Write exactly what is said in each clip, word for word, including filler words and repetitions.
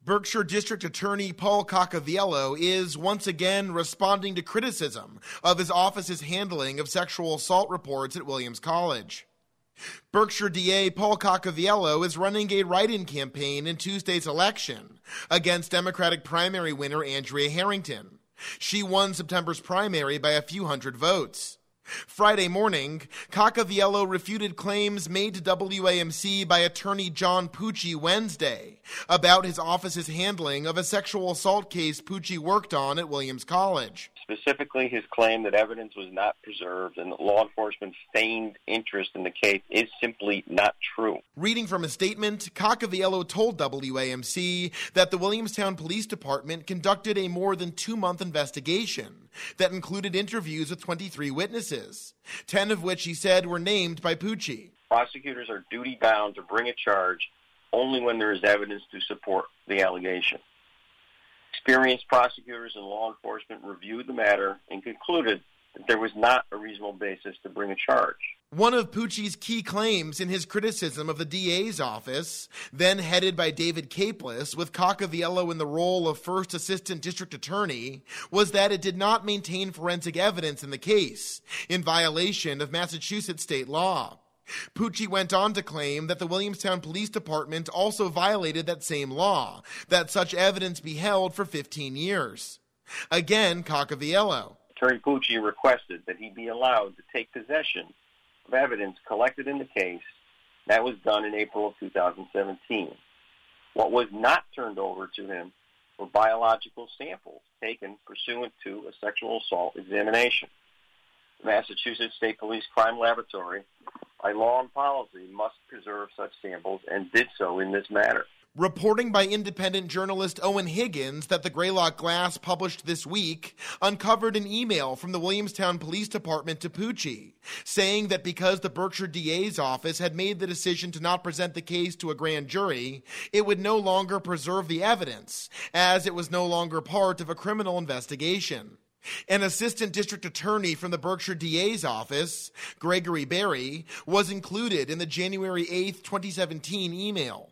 Berkshire District Attorney Paul Caccaviello is once again responding to criticism of his office's handling of sexual assault reports at Williams College. Berkshire D A Paul Caccaviello is running a write-in campaign in Tuesday's election against Democratic primary winner Andrea Harrington. She won September's primary by a few hundred votes. Friday morning, Caccaviello refuted claims made to W A M C by attorney John Pucci Wednesday about his office's handling of a sexual assault case Pucci worked on at Williams College. Specifically, his claim that evidence was not preserved and that law enforcement feigned interest in the case is simply not true. Reading from a statement, Caccaviello told W A M C that the Williamstown Police Department conducted a more than two-month investigation that included interviews with twenty-three witnesses, ten of which he said were named by Pucci. Prosecutors are duty-bound to bring a charge only when there is evidence to support the allegation. Experienced prosecutors and law enforcement reviewed the matter and concluded that there was not a reasonable basis to bring a charge. One of Pucci's key claims in his criticism of the D A's office, then headed by David Capeless, with Caccaviello in the role of first assistant district attorney, was that it did not maintain forensic evidence in the case, in violation of Massachusetts state law. Pucci went on to claim that the Williamstown Police Department also violated that same law, that such evidence be held for fifteen years. Again, Caccaviello. Attorney Pucci requested that he be allowed to take possession of evidence collected in the case. That was done in April of two thousand seventeen. What was not turned over to him were biological samples taken pursuant to a sexual assault examination. The Massachusetts State Police Crime Laboratory, by law and policy, must preserve such samples and did so in this matter. Reporting by independent journalist Owen Higgins that the Greylock Glass published this week uncovered an email from the Williamstown Police Department to Pucci, saying that because the Berkshire D A's office had made the decision to not present the case to a grand jury, it would no longer preserve the evidence, as it was no longer part of a criminal investigation. An assistant district attorney from the Berkshire D A's office, Gregory Berry, was included in the January eighth, twenty seventeen email.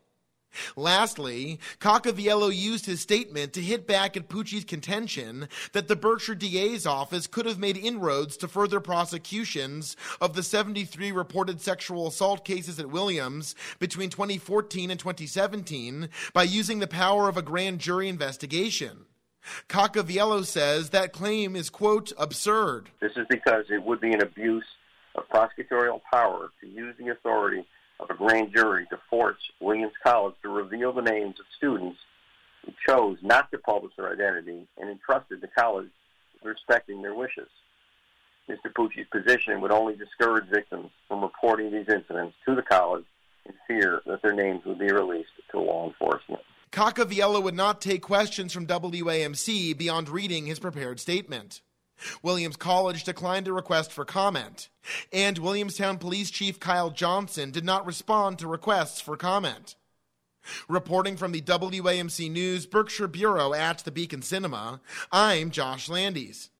Lastly, Caccaviello used his statement to hit back at Pucci's contention that the Berkshire D A's office could have made inroads to further prosecutions of the seventy-three reported sexual assault cases at Williams between twenty fourteen and twenty seventeen by using the power of a grand jury investigation. Caccaviello says that claim is, quote, absurd. This is because it would be an abuse of prosecutorial power to use the authority of a grand jury to force Williams College to reveal the names of students who chose not to publish their identity and entrusted the college with respecting their wishes. Mister Pucci's position would only discourage victims from reporting these incidents to the college in fear that their names would be released to law enforcement. Caccaviello would not take questions from W A M C beyond reading his prepared statement. Williams College declined a request for comment, and Williamstown Police Chief Kyle Johnson did not respond to requests for comment. Reporting from the W A M C News Berkshire Bureau at the Beacon Cinema, I'm Josh Landis.